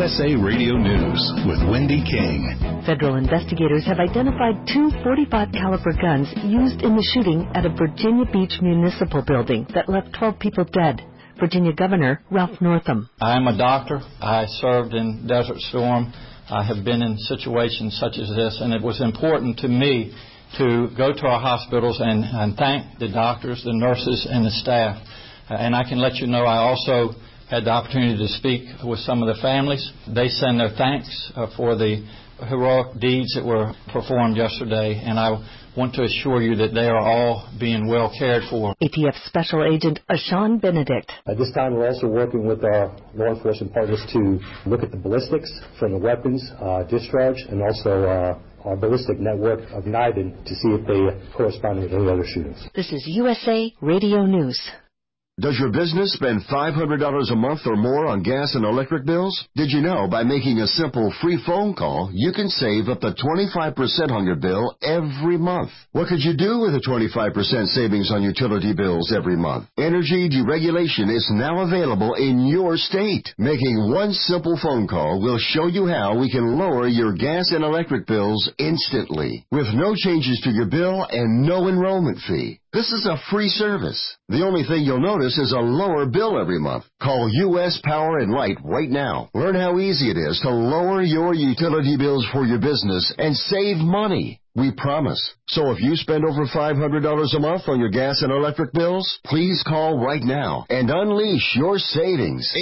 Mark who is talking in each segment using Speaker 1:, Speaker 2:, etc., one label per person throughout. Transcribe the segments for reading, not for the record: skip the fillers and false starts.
Speaker 1: USA Radio News with Wendy King.
Speaker 2: Federal investigators have identified 2 .45 caliber guns used in the shooting at a Virginia Beach municipal building that left 12 people dead. Virginia Governor Ralph Northam.
Speaker 3: I'm a doctor. I served in Desert Storm. I have been in situations such as this, and it was important to me to go to our hospitals and thank the doctors, the nurses, and the staff. And I can let you know I also had the opportunity to speak with some of the families. They send their thanks for the heroic deeds that were performed yesterday, and I want to assure you that they are all being well cared for.
Speaker 2: ATF Special Agent Ashawn Benedict.
Speaker 4: At this time, we're also working with our law enforcement partners to look at the ballistics from the weapons discharge, and also our ballistic network of NIBIN to see if they correspond with any other shootings.
Speaker 2: This is USA Radio News.
Speaker 5: Does your business spend $500 a month or more on gas and electric bills? Did you know by making a simple free phone call, you can save up to 25% on your bill every month? What could you do with a 25% savings on utility bills every month? Energy deregulation is now available in your state. Making one simple phone call will show you how we can lower your gas and electric bills instantly, with no changes to your bill and no enrollment fee. This is a free service. The only thing you'll notice is a lower bill every month. Call U.S. Power and Light right now. Learn how easy it is to lower your utility bills for your business and save money. We promise. So if you spend over $500 a month on your gas and electric bills, please call right now and unleash your savings.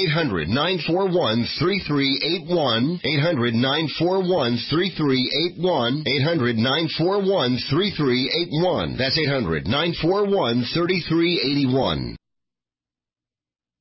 Speaker 5: 800-941-3381. 800-941-3381. 800-941-3381. That's 800-941-3381.